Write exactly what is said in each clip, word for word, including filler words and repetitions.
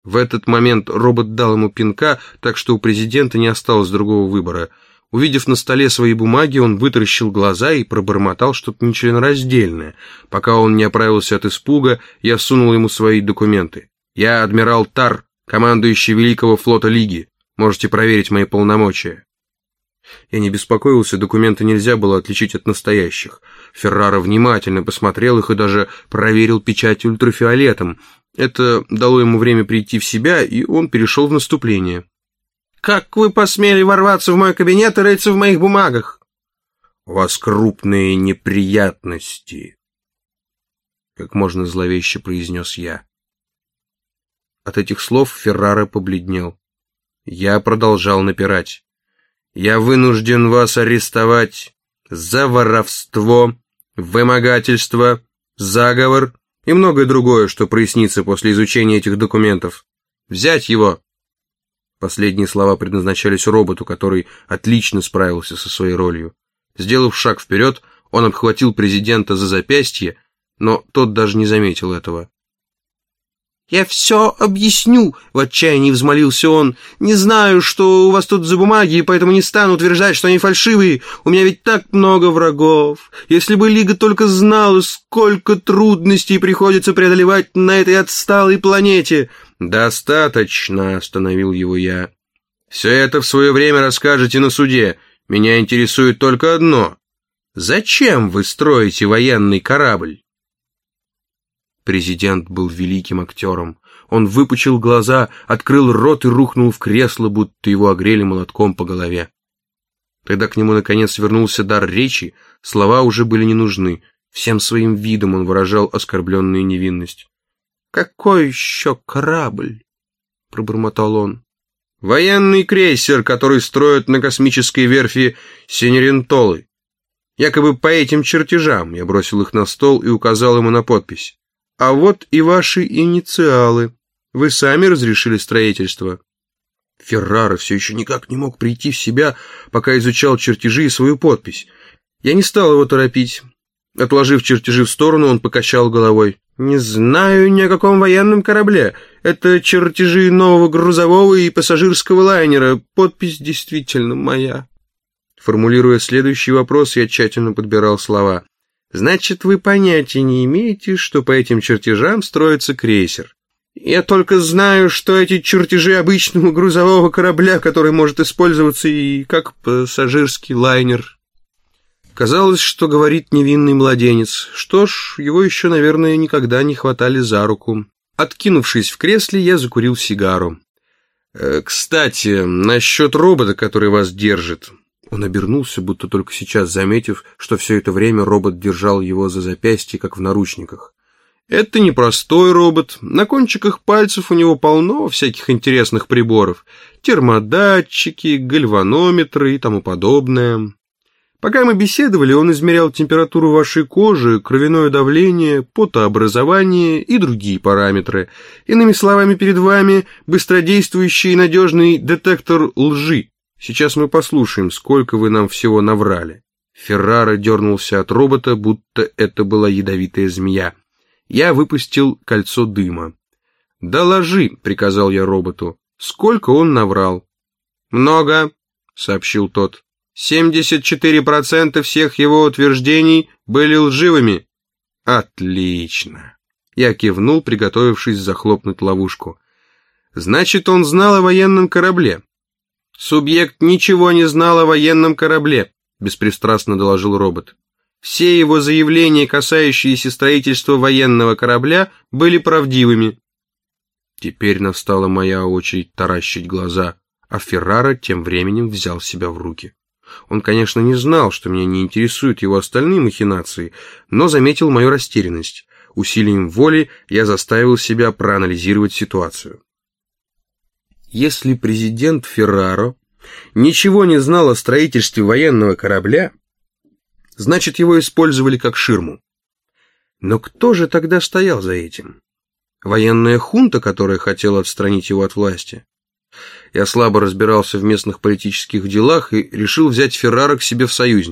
В этот момент робот дал ему пинка, так что у президента не осталось другого выбора. Увидев на столе свои бумаги, он вытаращил глаза и пробормотал что-то нечленораздельное. Пока он не оправился от испуга, я сунул ему свои документы. «Я адмирал Тар, командующий Великого флота Лиги. Можете проверить мои полномочия». Я не беспокоился, документы нельзя было отличить от настоящих. Феррара внимательно посмотрел их и даже проверил печать ультрафиолетом. Это дало ему время прийти в себя, и он перешел в наступление. «Как вы посмели ворваться в мой кабинет и рыться в моих бумагах?» «У вас крупные неприятности», — как можно зловеще произнес я. От этих слов Феррара побледнел. Я продолжал напирать. «Я вынужден вас арестовать за воровство, вымогательство, заговор и многое другое, что прояснится после изучения этих документов. Взять его!» Последние слова предназначались роботу, который отлично справился со своей ролью. Сделав шаг вперед, он обхватил президента за запястье, но тот даже не заметил этого. «Я все объясню», — в отчаянии взмолился он. «Не знаю, что у вас тут за бумаги, и поэтому не стану утверждать, что они фальшивые. У меня ведь так много врагов. Если бы Лига только знала, сколько трудностей приходится преодолевать на этой отсталой планете». «Достаточно», — остановил его я. «Все это в свое время расскажете на суде. Меня интересует только одно. Зачем вы строите военный корабль?» Президент был великим актером. Он выпучил глаза, открыл рот и рухнул в кресло, будто его огрели молотком по голове. Когда к нему наконец вернулся дар речи, слова уже были не нужны. Всем своим видом он выражал оскорбленную невинность. «Какой еще корабль?» — пробормотал он. «Военный крейсер, который строят на космической верфи Синерентолы. Якобы по этим чертежам». Я бросил их на стол и указал ему на подпись. «А вот и ваши инициалы. Вы сами разрешили строительство». Феррара все еще никак не мог прийти в себя, пока изучал чертежи и свою подпись. Я не стал его торопить. Отложив чертежи в сторону, он покачал головой. «Не знаю ни о каком военном корабле. Это чертежи нового грузового и пассажирского лайнера. Подпись действительно моя». Формулируя следующий вопрос, я тщательно подбирал слова. «Значит, вы понятия не имеете, что по этим чертежам строится крейсер?» «Я только знаю, что эти чертежи обычного грузового корабля, который может использоваться и как пассажирский лайнер». Казалось, что говорит невинный младенец. Что ж, его еще, наверное, никогда не хватали за руку. Откинувшись в кресле, я закурил сигару. «Э, «Кстати, насчет робота, который вас держит». Он обернулся, будто только сейчас заметив, что все это время робот держал его за запястье, как в наручниках. «Это не простой робот. На кончиках пальцев у него полно всяких интересных приборов. Термодатчики, гальванометры и тому подобное. Пока мы беседовали, он измерял температуру вашей кожи, кровяное давление, потообразование и другие параметры. Иными словами, перед вами быстродействующий и надежный детектор лжи. Сейчас мы послушаем, сколько вы нам всего наврали». Феррара дернулся от робота, будто это была ядовитая змея. Я выпустил кольцо дыма. «Доложи», — приказал я роботу, — «сколько он наврал?» «Много», — сообщил тот. «семьдесят четыре процента всех его утверждений были лживыми». «Отлично». Я кивнул, приготовившись захлопнуть ловушку. «Значит, он знал о военном корабле». «Субъект ничего не знал о военном корабле», — беспристрастно доложил робот. «Все его заявления, касающиеся строительства военного корабля, были правдивыми». Теперь настала моя очередь таращить глаза, а Феррара тем временем взял себя в руки. Он, конечно, не знал, что меня не интересуют его остальные махинации, но заметил мою растерянность. Усилием воли я заставил себя проанализировать ситуацию. Если президент Ферраро ничего не знал о строительстве военного корабля, значит, его использовали как ширму. Но кто же тогда стоял за этим? Военная хунта, которая хотела отстранить его от власти? Я слабо разбирался в местных политических делах и решил взять Феррара к себе в союзники.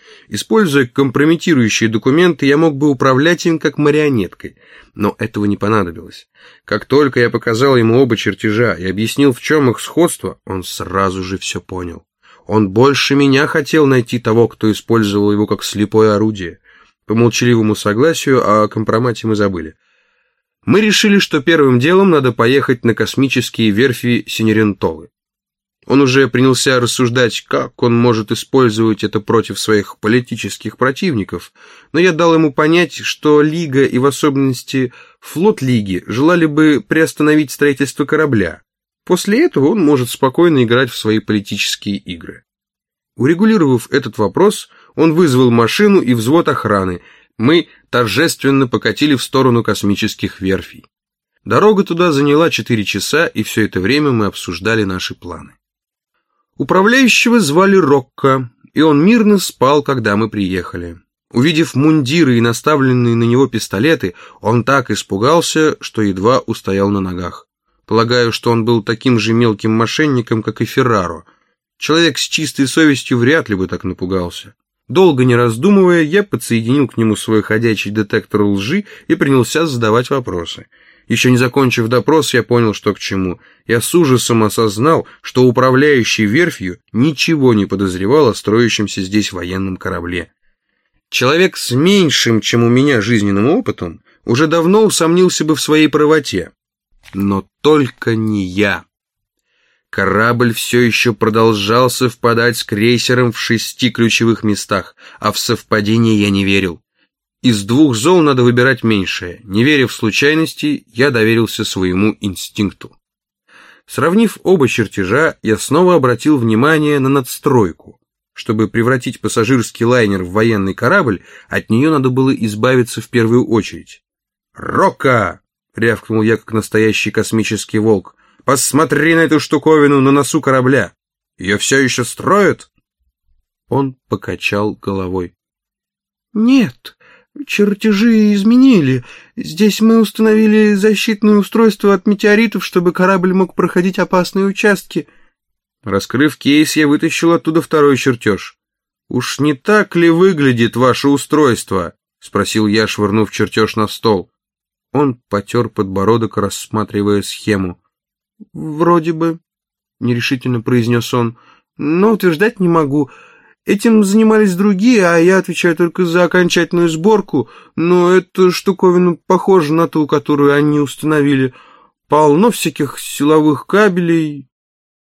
Используя компрометирующие документы, я мог бы управлять им как марионеткой, но этого не понадобилось. Как только я показал ему оба чертежа и объяснил, в чем их сходство, он сразу же все понял. Он больше меня хотел найти того, кто использовал его как слепое орудие. По молчаливому согласию о компромате мы забыли. Мы решили, что первым делом надо поехать на космические верфи Синерентолы. Он уже принялся рассуждать, как он может использовать это против своих политических противников, но я дал ему понять, что Лига и в особенности флот Лиги желали бы приостановить строительство корабля. После этого он может спокойно играть в свои политические игры. Урегулировав этот вопрос, он вызвал машину и взвод охраны. Мы торжественно покатили в сторону космических верфей. Дорога туда заняла четыре часа, и все это время мы обсуждали наши планы. Управляющего звали Рокко, и он мирно спал, когда мы приехали. Увидев мундиры и наставленные на него пистолеты, он так испугался, что едва устоял на ногах. Полагаю, что он был таким же мелким мошенником, как и Ферраро. Человек с чистой совестью вряд ли бы так напугался. Долго не раздумывая, я подсоединил к нему свой ходячий детектор лжи и принялся задавать вопросы. Еще не закончив допрос, я понял, что к чему. Я с ужасом осознал, что управляющий верфью ничего не подозревал о строящемся здесь военном корабле. Человек с меньшим, чем у меня, жизненным опытом уже давно усомнился бы в своей правоте. Но только не я. Корабль все еще продолжал совпадать с крейсером в шести ключевых местах, а в совпадение я не верил. Из двух зол надо выбирать меньшее. Не веря в случайности, я доверился своему инстинкту. Сравнив оба чертежа, я снова обратил внимание на надстройку. Чтобы превратить пассажирский лайнер в военный корабль, от нее надо было избавиться в первую очередь. «Рокко!» — рявкнул я, как настоящий космический волк. «Посмотри на эту штуковину на носу корабля! Ее все еще строят?» Он покачал головой. «Нет, чертежи изменили. Здесь мы установили защитное устройство от метеоритов, чтобы корабль мог проходить опасные участки». Раскрыв кейс, я вытащил оттуда второй чертеж. «Уж не так ли выглядит ваше устройство?» — спросил я, швырнув чертеж на стол. Он потер подбородок, рассматривая схему. «Вроде бы», — нерешительно произнес он, — «но утверждать не могу. Этим занимались другие, а я отвечаю только за окончательную сборку, но эта штуковина похожа на ту, которую они установили. Полно всяких силовых кабелей,